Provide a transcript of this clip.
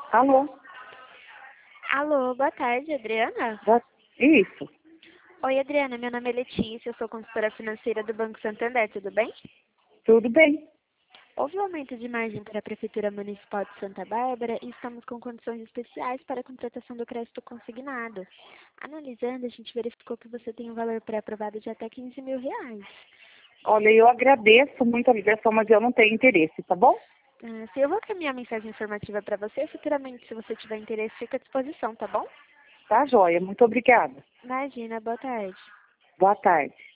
Alô? Alô, boa tarde, Adriana. Isso, Oi, Adriana, meu nome é Letícia, eu sou consultora financeira do Banco Santander, tudo bem? tudo bem. Houve um aumento de margem para a Prefeitura Municipal de Santa Bárbara e estamos com condições especiais para a contratação do crédito consignado. Analisando, a gente verificou que você tem um valor pré-aprovado de até R$ 15 mil. Olha, eu agradeço muito a ligação, mas eu não tenho interesse, tá bom? Se eu vou caminhar mensagem informativa para você, futuramente, se você tiver interesse, fica à disposição, tá bom? Tá, joia. Muito obrigada. Imagina, boa tarde. Boa tarde.